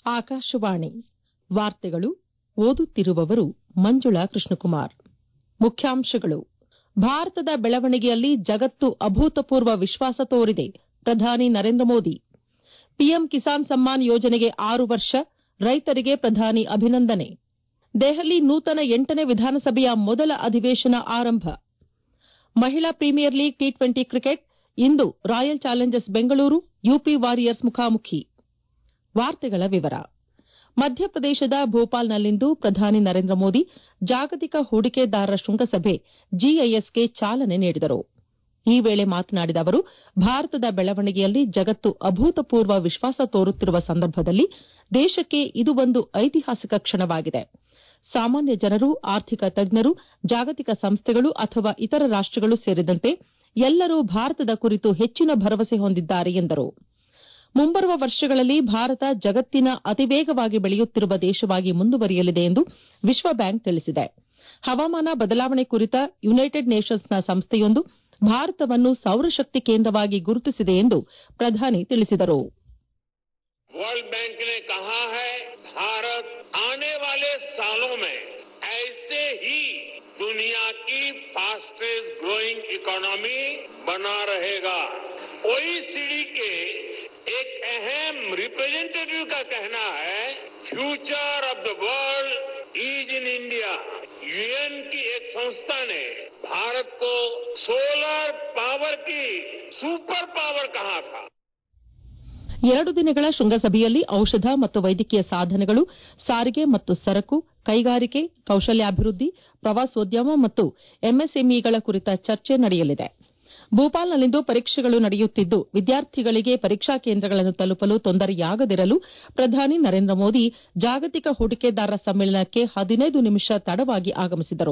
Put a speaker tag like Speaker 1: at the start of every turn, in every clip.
Speaker 1: ಆಕಾಶವಾಣಿ ವಾರ್ತೆಗಳು ಓದುತ್ತಿರುವವರು ಮಂಜುಳಾ ಕೃಷ್ಣಕುಮಾರ್. ಮುಖ್ಯಾಂಶಗಳು. ಭಾರತದ ಬೆಳವಣಿಗೆಯಲ್ಲಿ ಜಗತ್ತು ಅಭೂತಪೂರ್ವ ವಿಶ್ವಾಸ ತೋರಿದೆ. ಪ್ರಧಾನಿ ನರೇಂದ್ರ ಮೋದಿ. ಪಿಎಂ ಕಿಸಾನ್ ಸಮ್ಮಾನ್ ಯೋಜನೆಗೆ 6 ವರ್ಷ, ರೈತರಿಗೆ ಪ್ರಧಾನಿ ಅಭಿನಂದನೆ. ದೆಹಲಿ ನೂತನ 8ನೇ ವಿಧಾನಸಭೆಯ ಮೊದಲ ಅಧಿವೇಶನ ಆರಂಭ. ಮಹಿಳಾ ಪ್ರೀಮಿಯರ್ ಲೀಗ್ ಟಿ20 ಕ್ರಿಕೆಟ್ ಇಂದು royal challengers Bengaluru UP warriors ಮುಖಾಮುಖಿ. ಮಧ್ಯಪ್ರದೇಶದ ಭೋಪಾಲ್ನಲ್ಲಿಂದು ಪ್ರಧಾನಿ ನರೇಂದ್ರ ಮೋದಿ ಜಾಗತಿಕ ಹೂಡಿಕೆದಾರರ ಶೃಂಗಸಭೆ ಜಿಐಎಸ್ಗೆ ಚಾಲನೆ ನೀಡಿದರು. ಈ ವೇಳೆ ಮಾತನಾಡಿದ ಅವರು, ಭಾರತದ ಬೆಳವಣಿಗೆಯಲ್ಲಿ ಜಗತ್ತು ಅಭೂತಪೂರ್ವ ವಿಶ್ವಾಸ ತೋರುತ್ತಿರುವ ಸಂದರ್ಭದಲ್ಲಿ ದೇಶಕ್ಕೆ ಇದು ಒಂದು ಐತಿಹಾಸಿಕ ಕ್ಷಣವಾಗಿದೆ. ಸಾಮಾನ್ಯ ಜನರು, ಆರ್ಥಿಕ ತಜ್ಞರು, ಜಾಗತಿಕ ಸಂಸ್ಥೆಗಳು ಅಥವಾ ಇತರ ರಾಷ್ಟಗಳು ಸೇರಿದಂತೆ ಎಲ್ಲರೂ ಭಾರತದ ಕುರಿತು ಹೆಚ್ಚಿನ ಭರವಸೆ ಹೊಂದಿದ್ದಾರೆ ಎಂದರು. ಮುಂಬರುವ ವರ್ಷಗಳಲ್ಲಿ ಭಾರತ ಜಗತ್ತಿನ ಅತಿವೇಗವಾಗಿ ಬೆಳೆಯುತ್ತಿರುವ ದೇಶವಾಗಿ ಮುಂದುವರಿಯಲಿದೆ ಎಂದು ವಿಶ್ವ ಬ್ಯಾಂಕ್ ತಿಳಿಸಿದೆ. ಹವಾಮಾನ ಬದಲಾವಣೆ ಕುರಿತ ಯುನೈಟೆಡ್ ನೇಷನ್ಸ್ನ ಸಂಸ್ಥೆಯೊಂದು ಭಾರತವನ್ನು ಸೌರಶಕ್ತಿ ಕೇಂದ್ರವಾಗಿ ಗುರುತಿಸಿದೆ ಎಂದು ಪ್ರಧಾನಿ ತಿಳಿಸಿದರು.
Speaker 2: वर्ल्ड बैंक ने कहा है, भारत आने वाले सालों में ऐसे ही दुनिया की फास्टेस्ट ग्रोइंग इकोनॉमी बना रहेगा. ओईसीडी के एक अहम रिप्रेजेंटेटिव का कहना है, future of the world is in India. UN की एक संस्था ने भारत को सोलर पावर की सुपर पावर कहा था.
Speaker 1: 2 ದಿನಗಳ ಶೃಂಗಸಭೆಯಲ್ಲಿ ಔಷಧ ಮತ್ತು ವೈದ್ಯಕೀಯ ಸಾಧನಗಳು, ಸಾರಿಗೆ ಮತ್ತು ಸರಕು, ಕೈಗಾರಿಕೆ, ಕೌಶಲ್ಯಾಭಿವೃದ್ಧಿ, ಪ್ರವಾಸೋದ್ಯಮ ಮತ್ತು ಎಂಎಸ್ಎಂಇಗಳ ಕುರಿತ ಚರ್ಚೆ ನಡೆಯಲಿದೆ. ಭೋಪಾಲ್ನಲ್ಲಿಂದು ಪರೀಕ್ಷೆಗಳು ನಡೆಯುತ್ತಿದ್ದು, ವಿದ್ಯಾರ್ಥಿಗಳಿಗೆ ಪರೀಕ್ಷಾ ಕೇಂದ್ರಗಳನ್ನು ತಲುಪಲು ತೊಂದರೆಯಾಗದಿರಲು ಪ್ರಧಾನಿ ನರೇಂದ್ರ ಮೋದಿ ಜಾಗತಿಕ ಹೂಡಿಕೆದಾರರ ಸಮ್ಮೇಳನಕ್ಕೆ 15 ನಿಮಿಷ ತಡವಾಗಿ ಆಗಮಿಸಿದರು.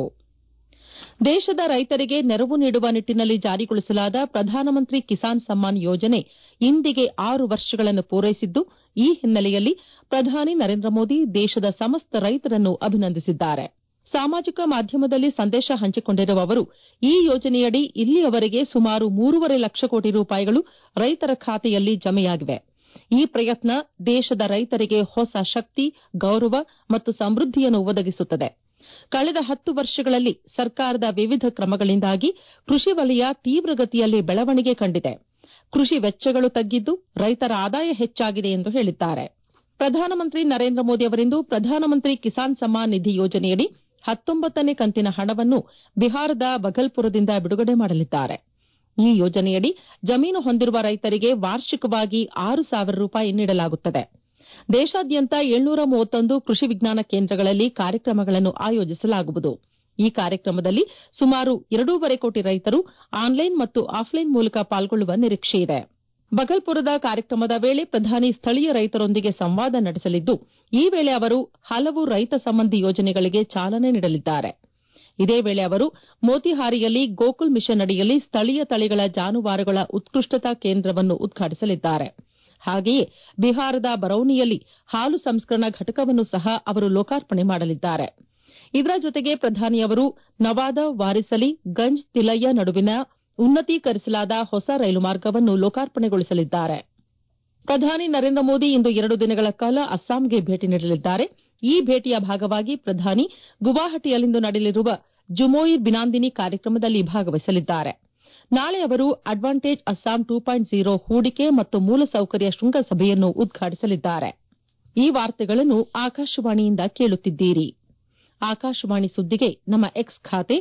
Speaker 1: ದೇಶದ ರೈತರಿಗೆ ನೆರವು ನೀಡುವ ನಿಟ್ಟಿನಲ್ಲಿ ಜಾರಿಗೊಳಿಸಲಾದ ಪ್ರಧಾನಮಂತ್ರಿ ಕಿಸಾನ್ ಸಮ್ಮಾನ್ ಯೋಜನೆ ಇಂದಿಗೆ 6 ವರ್ಷಗಳನ್ನು ಪೂರೈಸಿದ್ದು, ಈ ಹಿನ್ನೆಲೆಯಲ್ಲಿ ಪ್ರಧಾನಿ ನರೇಂದ್ರ ಮೋದಿ ದೇಶದ ಸಮಸ್ತ ರೈತರನ್ನು ಅಭಿನಂದಿಸಿದ್ದಾರೆ. ಸಾಮಾಜಿಕ ಮಾಧ್ಯಮದಲ್ಲಿ ಸಂದೇಶ ಹಂಚಿಕೊಂಡಿರುವ ಅವರು, ಈ ಯೋಜನೆಯಡಿ ಇಲ್ಲಿಯವರೆಗೆ ಸುಮಾರು 3.5 ಲಕ್ಷ ಕೋಟಿ ರೂಪಾಯಿಗಳು ರೈತರ ಖಾತೆಯಲ್ಲಿ ಜಮೆಯಾಗಿವೆ. ಈ ಪ್ರಯತ್ನ ದೇಶದ ರೈತರಿಗೆ ಹೊಸ ಶಕ್ತಿ, ಗೌರವ ಮತ್ತು ಸಮೃದ್ಧಿಯನ್ನು ಒದಗಿಸುತ್ತದೆ. ಕಳೆದ 10 ವರ್ಷಗಳಲ್ಲಿ ಸರ್ಕಾರದ ವಿವಿಧ ಕ್ರಮಗಳಿಂದಾಗಿ ಕೃಷಿ ವಲಯ ತೀವ್ರಗತಿಯಲ್ಲಿ ಬೆಳವಣಿಗೆ ಕಂಡಿದೆ. ಕೃಷಿ ವೆಚ್ಚಗಳು ತಗ್ಗಿದ್ದು, ರೈತರ ಆದಾಯ ಹೆಚ್ಚಾಗಿದೆ ಎಂದು ಹೇಳಿದ್ದಾರೆ. ಪ್ರಧಾನಮಂತ್ರಿ ನರೇಂದ್ರ ಮೋದಿ ಅವರಿಂದು ಪ್ರಧಾನಮಂತ್ರಿ ಕಿಸಾನ್ ಸಮ್ಮಾನ್ ನಿಧಿ ಯೋಜನೆಯಡಿ 19ನೇ ಕಂತಿನ ಹಣವನ್ನು ಬಿಹಾರದ ಬಘಲ್ಪುರದಿಂದ ಬಿಡುಗಡೆ ಮಾಡಲಿದ್ದಾರೆ. ಈ ಯೋಜನೆಯಡಿ ಜಮೀನು ಹೊಂದಿರುವ ರೈತರಿಗೆ ವಾರ್ಷಿಕವಾಗಿ 6,000 ರೂಪಾಯಿ ನೀಡಲಾಗುತ್ತದೆ. ದೇಶಾದ್ಯಂತ 731 ಕೃಷಿ ವಿಜ್ಞಾನ ಕೇಂದ್ರಗಳಲ್ಲಿ ಕಾರ್ಯಕ್ರಮಗಳನ್ನು ಆಯೋಜಿಸಲಾಗುವುದು. ಈ ಕಾರ್ಯಕ್ರಮದಲ್ಲಿ ಸುಮಾರು 2.5 ಕೋಟಿ ರೈತರು ಆನ್ಲೈನ್ ಮತ್ತು ಆಫ್ಲೈನ್ ಮೂಲಕ ಪಾಲ್ಗೊಳ್ಳುವ ನಿರೀಕ್ಷೆಯಿದೆ. ಬಘಲ್ಪುರದ ಕಾರ್ಯಕ್ರಮದ ವೇಳೆ ಪ್ರಧಾನಿ ಸ್ಥಳೀಯ ರೈತರೊಂದಿಗೆ ಸಂವಾದ ನಡೆಸಲಿದ್ದು, ಈ ವೇಳೆ ಅವರು ಹಲವು ರೈತ ಸಂಬಂಧಿ ಯೋಜನೆಗಳಿಗೆ ಚಾಲನೆ ನೀಡಲಿದ್ದಾರೆ. ಇದೇ ವೇಳೆ ಅವರು ಮೋತಿಹಾರಿಯಲ್ಲಿ ಗೋಕುಲ್ ಮಿಷನ್ ಅಡಿಯಲ್ಲಿ ಸ್ಥಳೀಯ ತಳಿಗಳ ಜಾನುವಾರುಗಳ ಉತ್ಕೃಷ್ಟತಾ ಕೇಂದ್ರವನ್ನು ಉದ್ಘಾಟಿಸಲಿದ್ದಾರೆ. ಹಾಗೆಯೇ ಬಿಹಾರದ ಬರೌನಿಯಲ್ಲಿ ಹಾಲು ಸಂಸ್ಕರಣಾ ಘಟಕವನ್ನು ಸಹ ಅವರು ಲೋಕಾರ್ಪಣೆ ಮಾಡಲಿದ್ದಾರೆ. ಇದರ ಜೊತೆಗೆ ಪ್ರಧಾನಿ ಅವರು ನವಾದ, ವಾರಿಸಲಿ, ಗಂಜ್, ತಿಲಯ್ಯ ನಡುವಿನ ಉನ್ನತೀಕರಿಸಲಾದ ಹೊಸ ರೈಲು ಮಾರ್ಗವನ್ನು ಲೋಕಾರ್ಪಣೆಗೊಳಿಸಲಿದ್ದಾರೆ. ಪ್ರಧಾನಿ ನರೇಂದ್ರ ಮೋದಿ ಇಂದು 2 ದಿನಗಳ ಕಾಲ ಅಸ್ಸಾಂಗೆ ಭೇಟಿ ನೀಡಲಿದ್ದಾರೆ. ಈ ಭೇಟಿಯ ಭಾಗವಾಗಿ ಪ್ರಧಾನಿ ಗುವಾಹಟಿಯಲ್ಲಿಂದು ನಡೆಯಲಿರುವ ಜುಮೋಯಿರ್ ಬಿನಾಂದಿನಿ ಕಾರ್ಯಕ್ರಮದಲ್ಲಿ ಭಾಗವಹಿಸಲಿದ್ದಾರೆ. ನಾಳೆ ಅವರು ಅಡ್ವಾಂಟೇಜ್ ಅಸ್ಸಾಂ 2.0 ಹೂಡಿಕೆ ಮತ್ತು ಮೂಲಸೌಕರ್ಯ ಶೃಂಗಸಭೆಯನ್ನು ಉದ್ಘಾಟಿಸಲಿದ್ದಾರೆ. ಈ ವಾರ್ತೆಗಳನ್ನು ಆಕಾಶವಾಣಿಯಿಂದ ಕೇಳುತ್ತಿದ್ದೀರಿ. ಆಕಾಶವಾಣಿ ಸುದ್ದಿಗೆ ನಮ್ಮ ಎಕ್ಸ್ ಖಾತೆ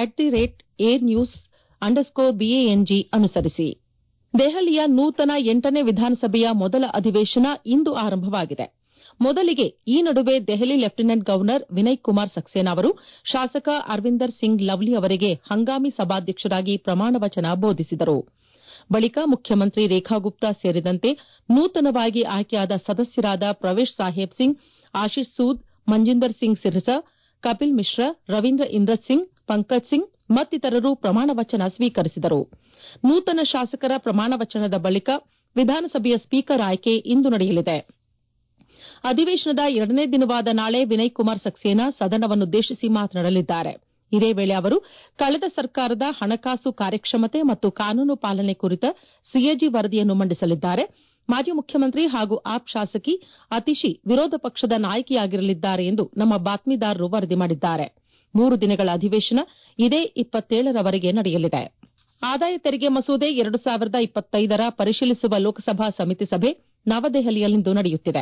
Speaker 1: @AirNews_BANG ಅನುಸರಿಸಿ. ದೆಹಲಿಯ ನೂತನ 8ನೇ ವಿಧಾನಸಭೆಯ ಮೊದಲ ಅಧಿವೇಶನ ಇಂದು ಆರಂಭವಾಗಿದೆ. ಮೊದಲಿಗೆ ಈ ನಡುವೆ ದೆಹಲಿ ಲೆಫ್ಟಿನೆಂಟ್ ಗವರ್ನರ್ ವಿನಯ್ ಕುಮಾರ್ ಸಕ್ಸೇನಾ ಅವರು ಶಾಸಕ ಅರ್ವಿಂದರ್ ಸಿಂಗ್ ಲವ್ಲಿ ಅವರಿಗೆ ಹಂಗಾಮಿ ಸಭಾಧ್ಯಕ್ಷರಾಗಿ ಪ್ರಮಾಣ ವಚನ ಬೋಧಿಸಿದರು. ಬಳಿಕ ಮುಖ್ಯಮಂತ್ರಿ ರೇಖಾ ಗುಪ್ತಾ ಸೇರಿದಂತೆ ನೂತನವಾಗಿ ಆಯ್ಕೆಯಾದ ಸದಸ್ಯರಾದ ಪ್ರವೇಶ್ ಸಾಹೇಬ್ ಸಿಂಗ್, ಆಶೀಶ್ ಸೂದ್, ಮಂಜಿಂದರ್ ಸಿಂಗ್ ಸಿರ್ಸಾ, ಕಪಿಲ್ ಮಿಶ್ರಾ, ರವೀಂದ್ರ ಇಂದ್ರತ್ ಸಿಂಗ್, ಪಂಕಜ್ ಸಿಂಗ್ ಮತ್ತಿತರರು ಪ್ರಮಾಣ ವಚನ ಸ್ವೀಕರಿಸಿದರು. ನೂತನ ಶಾಸಕರ ಪ್ರಮಾಣ ವಚನದ ಬಳಿಕ ವಿಧಾನಸಭೆಯ ಸ್ಪೀಕರ್ ಆಯ್ಕೆ ಇಂದು ನಡೆಯಲಿದೆ. ಅಧಿವೇಶನದ 2ನೇ ದಿನವಾದ ನಾಳೆ ವಿನಯ್ ಕುಮಾರ್ ಸಕ್ಸೇನಾ ಸದನವನ್ನುದ್ದೇಶಿಸಿ ಮಾತನಾಡಲಿದ್ದಾರೆ. ಇದೇ ವೇಳೆ ಅವರು ಕಳೆದ ಸರ್ಕಾರದ ಹಣಕಾಸು ಕಾರ್ಯಕ್ಷಮತೆ ಮತ್ತು ಕಾನೂನು ಪಾಲನೆ ಕುರಿತ ಸಿಎಜಿ ವರದಿಯನ್ನು ಮಂಡಿಸಲಿದ್ದಾರೆ. ಮಾಜಿ ಮುಖ್ಯಮಂತ್ರಿ ಹಾಗೂ ಆಪ್ ಶಾಸಕಿ ಅತಿಶಿ ವಿರೋಧ ಪಕ್ಷದ ನಾಯಕಿಯಾಗಿರಲಿದ್ದಾರೆ ಎಂದು ನಮ್ಮ ಬಾತ್ಮೀದಾರರು ವರದಿ ಮಾಡಿದ್ದಾರೆ. 3 ದಿನಗಳ ಅಧಿವೇಶನ ಇದೇ 27ರವರೆಗೆ ನಡೆಯಲಿದೆ. ಆದಾಯ ತೆರಿಗೆ ಮಸೂದೆ 2025ರ ಪರಿಶೀಲಿಸುವ ಲೋಕಸಭಾ ಸಮಿತಿ ಸಭೆ ನವದೆಹಲಿಯಲ್ಲಿಂದು ನಡೆಯುತ್ತಿದೆ.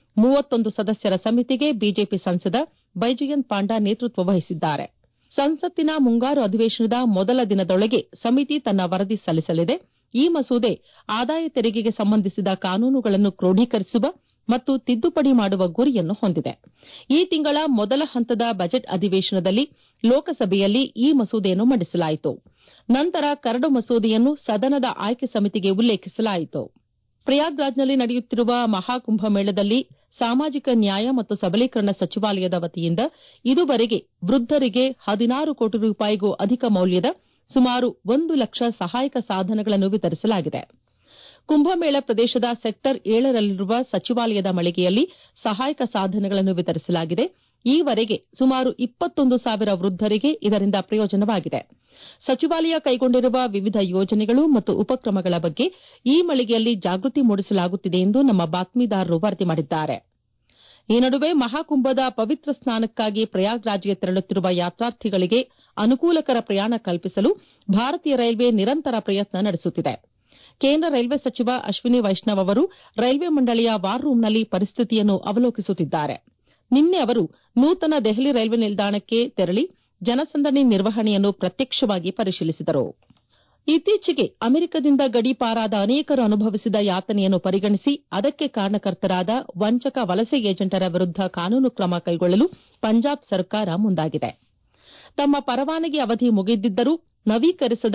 Speaker 1: 31 ಸದಸ್ಯರ ಸಮಿತಿಗೆ ಬಿಜೆಪಿ ಸಂಸದ ಬೈಜಯಂತ್ ಪಾಂಡಾ ನೇತೃತ್ವ ವಹಿಸಿದ್ದಾರೆ. ಸಂಸತ್ತಿನ ಮುಂಗಾರು ಅಧಿವೇಶನದ ಮೊದಲ ದಿನದೊಳಗೆ ಸಮಿತಿ ತನ್ನ ವರದಿ ಸಲ್ಲಿಸಲಿದೆ. ಈ ಮಸೂದೆ ಆದಾಯ ತೆರಿಗೆಗೆ ಸಂಬಂಧಿಸಿದ ಕಾನೂನುಗಳನ್ನು ಕ್ರೋಢೀಕರಿಸುವ ಮತ್ತು ತಿದ್ದುಪಡಿ ಮಾಡುವ ಗುರಿಯನ್ನು ಹೊಂದಿದೆ. ಈ ತಿಂಗಳ ಮೊದಲ ಹಂತದ ಬಜೆಟ್ ಅಧಿವೇಶನದಲ್ಲಿ ಲೋಕಸಭೆಯಲ್ಲಿ ಈ ಮಸೂದೆಯನ್ನು ಮಂಡಿಸಲಾಯಿತು. ನಂತರ ಕರಡು ಮಸೂದೆಯನ್ನು ಸದನದ ಆಯ್ಕೆ ಸಮಿತಿಗೆ ಉಲ್ಲೇಖಿಸಲಾಯಿತು. ಪ್ರಯಾಗ್ರಾಜ್ನಲ್ಲಿ ನಡೆಯುತ್ತಿರುವ ಮಹಾಕುಂಭಮೇಳದಲ್ಲಿ ಸಾಮಾಜಿಕ ನ್ಯಾಯ ಮತ್ತು ಸಬಲೀಕರಣ ಸಚಿವಾಲಯದ ವತಿಯಿಂದ ಇದುವರೆಗೆ ವೃದ್ದರಿಗೆ 16 ಕೋಟಿ ರೂಪಾಯಿಗೂ ಅಧಿಕ ಮೌಲ್ಯದ ಸುಮಾರು 1 ಲಕ್ಷ ಸಹಾಯಕ ಸಾಧನಗಳನ್ನು ವಿತರಿಸಲಾಗಿದೆ. ಕುಂಭಮೇಳ ಪ್ರದೇಶದ ಸೆಕ್ಟರ್ 7ರಲ್ಲಿರುವ ಸಚಿವಾಲಯದ ಮಳಿಗೆಯಲ್ಲಿ ಸಹಾಯಕ ಸಾಧನಗಳನ್ನು ವಿತರಿಸಲಾಗಿದೆ. ಈವರೆಗೆ ಸುಮಾರು 21,000 ವೃದ್ದರಿಗೆ ಇದರಿಂದ ಪ್ರಯೋಜನವಾಗಿದೆ. ಸಚಿವಾಲಯ ಕೈಗೊಂಡಿರುವ ವಿವಿಧ ಯೋಜನೆಗಳು ಮತ್ತು ಉಪಕ್ರಮಗಳ ಬಗ್ಗೆ ಈ ಮಳಿಗೆಯಲ್ಲಿ ಜಾಗೃತಿ ಮೂಡಿಸಲಾಗುತ್ತಿದೆ ಎಂದು ನಮ್ಮ ಬಾತ್ಮೀದಾರರು ವರದಿ ಮಾಡಿದ್ದಾರೆ. ಈ ನಡುವೆ ಮಹಾಕುಂಭದ ಪವಿತ್ರ ಸ್ನಾನಕ್ಕಾಗಿ ಪ್ರಯಾಗ್ರಾಜ್ಗೆ ತೆರಳುತ್ತಿರುವ ಯಾತ್ರಾರ್ಥಿಗಳಿಗೆ ಅನುಕೂಲಕರ ಪ್ರಯಾಣ ಕಲ್ಪಿಸಲು ಭಾರತೀಯ ರೈಲ್ವೆ ನಿರಂತರ ಪ್ರಯತ್ನ ನಡೆಸುತ್ತಿದೆ. ಕೇಂದ್ರ ರೈಲ್ವೆ ಸಚಿವ ಅಶ್ವಿನಿ ವೈಷ್ಣವ್ ಅವರು ರೈಲ್ವೆ ಮಂಡಳಿಯ ವಾರ್ ರೂಂನಲ್ಲಿ ಪರಿಸ್ಥಿತಿಯನ್ನು ಅವಲೋಕಿಸುತ್ತಿದ್ದಾರೆ. ನಿನ್ನೆ ಅವರು ನೂತನ ದೆಹಲಿ ರೈಲ್ವೆ ನಿಲ್ದಾಣಕ್ಕೆ ತೆರಳಿ ಜನಸಂದಣಿ ನಿರ್ವಹಣೆಯನ್ನು ಪ್ರತ್ಯಕ್ಷವಾಗಿ ಪರಿಶೀಲಿಸಿದರು. ಇತ್ತೀಚೆಗೆ ಅಮೆರಿಕದಿಂದ ಗಡೀಪಾರಾದ ಅನೇಕರು ಅನುಭವಿಸಿದ ಯಾತನೆಯನ್ನು ಪರಿಗಣಿಸಿ ಅದಕ್ಕೆ ಕಾರಣಕರ್ತರಾದ ವಂಚಕ ವಲಸೆ ಏಜೆಂಟರ ವಿರುದ್ಧ ಕಾನೂನು ಕ್ರಮ ಕೈಗೊಳ್ಳಲು ಪಂಜಾಬ್ ಸರ್ಕಾರ ಮುಂದಾಗಿದೆ. ತಮ್ಮ ಪರವಾನಗಿ ಅವಧಿ ಮುಗಿದಿದ್ದರೂ ನವೀಕರಿಸದ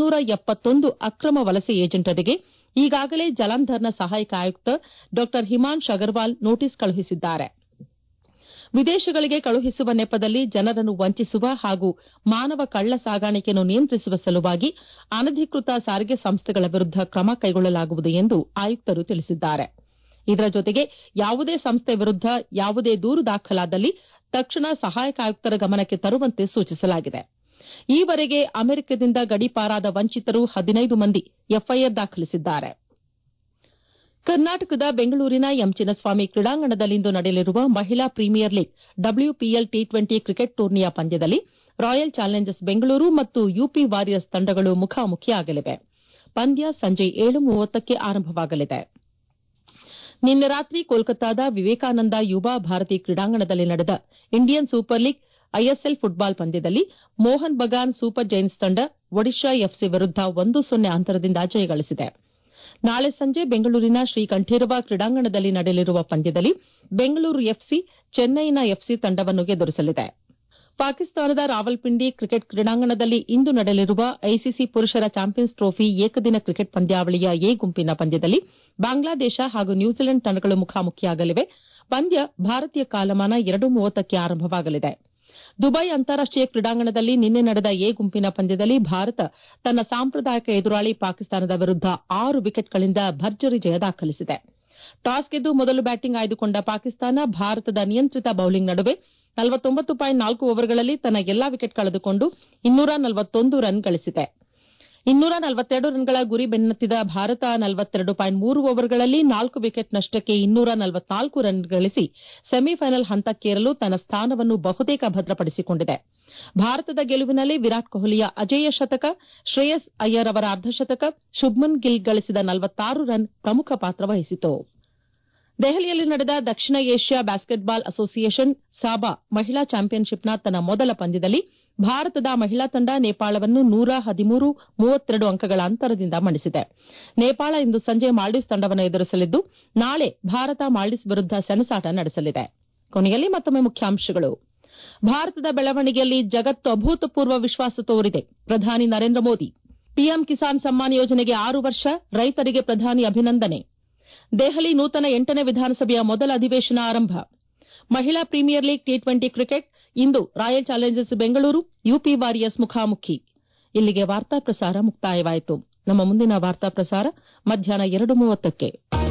Speaker 1: 271 ಅಕ್ರಮ ವಲಸೆ ಏಜೆಂಟರಿಗೆ ಈಗಾಗಲೇ ಜಲಂಧರ್ನ ಸಹಾಯಕ ಆಯುಕ್ತ ಡಾ ಹಿಮಾಂಶ್ ಅಗರ್ವಾಲ್ ನೋಟಿಸ್ ಕಳುಹಿಸಿದ್ದಾರೆ. ವಿದೇಶಗಳಿಗೆ ಕಳುಹಿಸುವ ನೆಪದಲ್ಲಿ ಜನರನ್ನು ವಂಚಿಸುವ ಹಾಗೂ ಮಾನವ ಕಳ್ಳ ಸಾಗಾಣಿಕೆಯನ್ನು ನಿಯಂತ್ರಿಸುವ ಸಲುವಾಗಿ ಅನಧಿಕೃತ ಸಾರಿಗೆ ಸಂಸ್ಥೆಗಳ ವಿರುದ್ಧ ಕ್ರಮ ಕೈಗೊಳ್ಳಲಾಗುವುದು ಎಂದು ಆಯುಕ್ತರು ತಿಳಿಸಿದ್ದಾರೆ. ಇದರ ಜೊತೆಗೆ ಯಾವುದೇ ಸಂಸ್ಥೆ ವಿರುದ್ಧ ಯಾವುದೇ ದೂರು ದಾಖಲಾದಲ್ಲಿ ತಕ್ಷಣ ಸಹಾಯಕ ಆಯುಕ್ತರ ಗಮನಕ್ಕೆ ತರುವಂತೆ ಸೂಚಿಸಲಾಗಿದೆ. ಈವರೆಗೆ ಅಮೆರಿಕದಿಂದ ಗಡೀಪಾರಾದ ವಂಚಿತರು 15 ಮಂದಿ ಎಫ್ಐಆರ್ ದಾಖಲಿಸಿದ್ದಾರೆ. ಕರ್ನಾಟಕದ ಬೆಂಗಳೂರಿನ ಎಂ ಚಿನ್ನಸ್ವಾಮಿ ಕ್ರೀಡಾಂಗಣದಲ್ಲಿಂದು ನಡೆಯಲಿರುವ ಮಹಿಳಾ ಪ್ರೀಮಿಯರ್ ಲೀಗ್ ಡಬ್ಲ್ಯೂಪಿಎಲ್ ಟಿ20 ಕ್ರಿಕೆಟ್ ಟೂರ್ನಿಯ ಪಂದ್ಯದಲ್ಲಿ ರಾಯಲ್ ಚಾಲೆಂಜರ್ಸ್ ಬೆಂಗಳೂರು ಮತ್ತು ಯುಪಿ ವಾರಿಯರ್ಸ್ ತಂಡಗಳು ಮುಖಾಮುಖಿಯಾಗಲಿವೆ. ಪಂದ್ಯ ಸಂಜೆ 7:30ಕ್ಕೆ ಆರಂಭವಾಗಲಿದೆ. ನಿನ್ನೆ ರಾತ್ರಿ ಕೋಲ್ಕತಾದ ವಿವೇಕಾನಂದ ಯುವ ಭಾರತಿ ಕ್ರೀಡಾಂಗಣದಲ್ಲಿ ನಡೆದ Indian super league ISL football ಪಂದ್ಯದಲ್ಲಿ ಮೋಹನ್ ಬಗಾನ್ ಸೂಪರ್ ಜೈಂಟ್ಸ್ ತಂಡ ಒಡಿಶಾ ಎಫ್ಸಿ ವಿರುದ್ಧ 1-0 ಅಂತರದಿಂದ ಜಯಗಳಿಸಿದೆ. ನಾಳೆ ಸಂಜೆ ಬೆಂಗಳೂರಿನ ಶ್ರೀಕಂಠೇರವ ಕ್ರೀಡಾಂಗಣದಲ್ಲಿ ನಡೆಯಲಿರುವ ಪಂದ್ಯದಲ್ಲಿ ಬೆಂಗಳೂರು ಎಫ್ಸಿ ಚೆನ್ನೈನ ಎಫ್ಸಿ ತಂಡವನ್ನು ಎದುರಿಸಲಿದೆ. ಪಾಕಿಸ್ತಾನದ ರಾವಲ್ಪಿಂಡಿ ಕ್ರಿಕೆಟ್ ಕ್ರೀಡಾಂಗಣದಲ್ಲಿ ಇಂದು ನಡೆಯಲಿರುವ ಐಸಿಸಿ ಪುರುಷರ ಚಾಂಪಿಯನ್ಸ್ ಟ್ರೋಫಿ ಏಕದಿನ ಕ್ರಿಕೆಟ್ ಪಂದ್ಯಾವಳಿಯ ಎ ಗುಂಪಿನ ಪಂದ್ಯದಲ್ಲಿ ಬಾಂಗ್ಲಾದೇಶ ಹಾಗೂ ನ್ಯೂಜಿಲೆಂಡ್ ತಂಡಗಳು ಮುಖಾಮುಖಿಯಾಗಲಿವೆ. ಪಂದ್ಯ ಭಾರತೀಯ ಕಾಲಮಾನ 2:30ಕ್ಕೆ ಆರಂಭವಾಗಲಿದೆ. ದುಬೈ ಅಂತಾರಾಷ್ಟೀಯ ಕ್ರೀಡಾಂಗಣದಲ್ಲಿ ನಿನ್ನೆ ನಡೆದ ಎ ಗುಂಪಿನ ಪಂದ್ಯದಲ್ಲಿ ಭಾರತ ತನ್ನ ಸಾಂಪ್ರದಾಯಿಕ ಎದುರಾಳಿ ಪಾಕಿಸ್ತಾನದ ವಿರುದ್ಧ 6 ವಿಕೆಟ್ಗಳಿಂದ ಭರ್ಜರಿ ಜಯ ದಾಖಲಿಸಿದೆ. ಟಾಸ್ ಗೆದ್ದು ಮೊದಲು ಬ್ಯಾಟಿಂಗ್ ಆಯ್ದುಕೊಂಡ ಪಾಕಿಸ್ತಾನ ಭಾರತದ ನಿಯಂತ್ರಿತ ಬೌಲಿಂಗ್ ನಡುವೆ 49.4 ಓವರ್ಗಳಲ್ಲಿ ತನ್ನ ಎಲ್ಲಾ ವಿಕೆಟ್ ಕಳೆದುಕೊಂಡು 241 ರನ್ ಗಳಿಸಿದೆ. 242 ರನ್ಗಳ ಗುರಿ ಬೆನ್ನತ್ತಿದ ಭಾರತ 42.3 ಓವರ್ಗಳಲ್ಲಿ 4 ವಿಕೆಟ್ ನಷ್ಟಕ್ಕೆ 244 ರನ್ ಗಳಿಸಿ ಸೆಮಿಫೈನಲ್ ಹಂತಕ್ಕೇರಲು ತನ್ನ ಸ್ಥಾನವನ್ನು ಬಹುತೇಕ ಭದ್ರಪಡಿಸಿಕೊಂಡಿದೆ. ಭಾರತದ ಗೆಲುವಿನಲ್ಲಿ ವಿರಾಟ್ ಕೊಹ್ಲಿಯ ಅಜೇಯ ಶತಕ, ಶ್ರೇಯಸ್ ಅಯ್ಯರ್ ಅವರ ಅರ್ಧಶತಕ, ಶುಭ್ಮನ್ ಗಿಲ್ ಗಳಿಸಿದ 46 ರನ್ ಪ್ರಮುಖ ಪಾತ್ರ ವಹಿಸಿತು. ದೆಹಲಿಯಲ್ಲಿ ನಡೆದ ದಕ್ಷಿಣ ಏಷ್ಯಾ ಬ್ಯಾಸ್ಕೆಟ್ಬಾಲ್ ಅಸೋಸಿಯೇಷನ್ ಸಾಬಾ ಮಹಿಳಾ ಚಾಂಪಿಯನ್ಶಿಪ್ನ ತನ್ನ ಮೊದಲ ಪಂದ್ಯದಲ್ಲಿ ಭಾರತದ ಮಹಿಳಾ ತಂಡ ನೇಪಾಳವನ್ನು 113-32 ಅಂಕಗಳ ಅಂತರದಿಂದ ಮಣಿಸಿದೆ. ನೇಪಾಳ ಇಂದು ಸಂಜೆ ಮಾಲ್ಡೀವ್ಸ್ ತಂಡವನ್ನು ಎದುರಿಸಲಿದ್ದು ನಾಳೆ ಭಾರತ ಮಾಲ್ಡೀವ್ಸ್ ವಿರುದ್ಧ ಸೆಣಸಾಟ ನಡೆಸಲಿದೆ. ಕೊನೆಯಲ್ಲಿ ಮತ್ತೊಮ್ಮೆ ಮುಖ್ಯಾಂಶಗಳು. ಭಾರತದ ಬೆಳವಣಿಗೆಯಲ್ಲಿ ಜಗತ್ತು ಅಭೂತಪೂರ್ವ ವಿಶ್ವಾಸ ತೋರಿದೆ, ಪ್ರಧಾನಿ ನರೇಂದ್ರ ಮೋದಿ. ಪಿಎಂ ಕಿಸಾನ್ ಸಮ್ಮಾನ್ ಯೋಜನೆಗೆ 6 ವರ್ಷ, ರೈತರಿಗೆ ಪ್ರಧಾನಿ ಅಭಿನಂದನೆ. ದೆಹಲಿ ನೂತನ 8ನೇ ವಿಧಾನಸಭೆಯ ಮೊದಲ ಅಧಿವೇಶನ ಆರಂಭ. ಮಹಿಳಾ ಪ್ರೀಮಿಯರ್ ಲೀಗ್ ಟಿ20 ಕ್ರಿಕೆಟ್ ಇಂದು royal challengers Bengaluru UP warriors ಮುಖಾಮುಖಿ. ಇಲ್ಲಿಗೆ ವಾರ್ತಾ ಪ್ರಸಾರ ಮುಕ್ತಾಯವಾಯಿತು. ನಮ್ಮ ಮುಂದಿನ ವಾರ್ತಾ ಪ್ರಸಾರ ಮಧ್ಯಾಹ್ನ 2:30ಕ್ಕೆ.